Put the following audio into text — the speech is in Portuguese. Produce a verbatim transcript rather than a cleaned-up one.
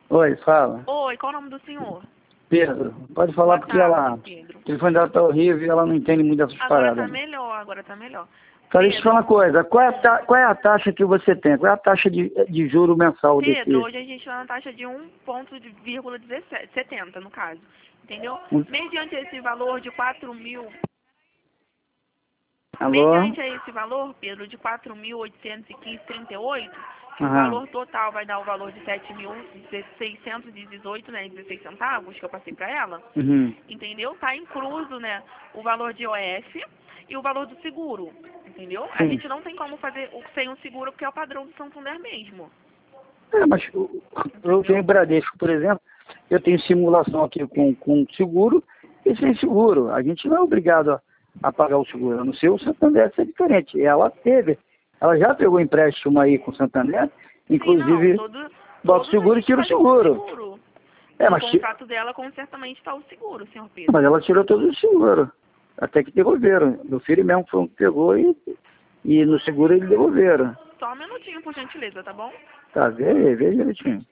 Oi, fala. Oi, qual o nome do senhor? Pedro, pode falar Boa porque tarde, ela... Pedro. O telefone dela tá horrível e ela não entende muito dessas Agora paradas. tá melhor, agora tá melhor. Tá, deixa eu te falar uma Pedro, coisa. Qual é a, ta... Qual é a taxa que você tem? Qual é a taxa de, de juro mensal Pedro, desse... hoje a gente está na taxa de um vírgula setenta, no caso. Entendeu? Um- Mediante esse valor de quatro mil... Alô? Mediante esse valor, Pedro, de quatro mil oitocentos e quinze vírgula trinta e oito, que o Aham. valor total vai dar o valor de sete mil seiscentos e dezoito, né, e dezesseis centavos, que eu passei para ela, Uhum. entendeu? Tá incluso, né, o valor de I O F e o valor do seguro, entendeu? A Sim. gente não tem como fazer o sem o seguro, porque é o padrão do Santander mesmo, É, mas eu eu tenho entendeu? Bradesco, por exemplo, eu tenho simulação aqui com, com seguro e sem seguro. A gente não é obrigado a, a pagar o seguro. No seu, o Santander é diferente. Ela teve, ela já pegou empréstimo aí com o Santander, Sim, não, inclusive todo, bota o todos a seguro e gente tira o faz com seguro. seguro. É, No mas, ti- contrato dela, com certamente está o seguro, senhor mas Pedro. ela tirou todo o seguro. Até que devolveram. Meu filho mesmo foi um que pegou e, e no seguro eles devolveram. Só um minutinho, por gentileza, tá bom? Tá, vê, aí, vê direitinho.